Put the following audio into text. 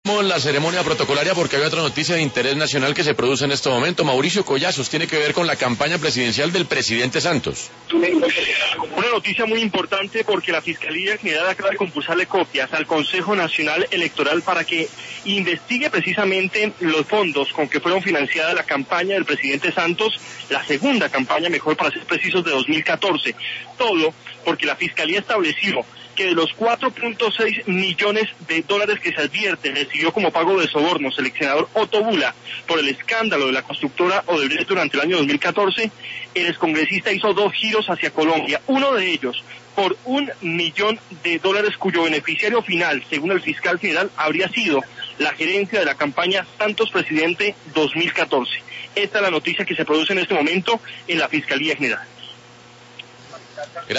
La ceremonia protocolaria porque hay otra noticia de interés nacional que se produce en este momento. Mauricio Collazos tiene que ver con la campaña presidencial del presidente Santos. Una noticia muy importante porque la Fiscalía General acaba de compulsarle copias al Consejo Nacional Electoral para que investigue precisamente los fondos con que fueron financiada la campaña del presidente Santos, la segunda campaña, mejor para ser precisos, de 2014. Todo porque la Fiscalía estableció que de los 4.6 millones de dólares que se advierte recibió como pago de sobornos el exsenador Otto Bula por el escándalo de la constructora Odebrecht durante el año 2014, el excongresista hizo 2 giros hacia Colombia, uno de ellos por $1 millón, cuyo beneficiario final, según el fiscal general, habría sido la gerencia de la campaña Santos Presidente 2014. Esta es la noticia que se produce en este momento en la Fiscalía General.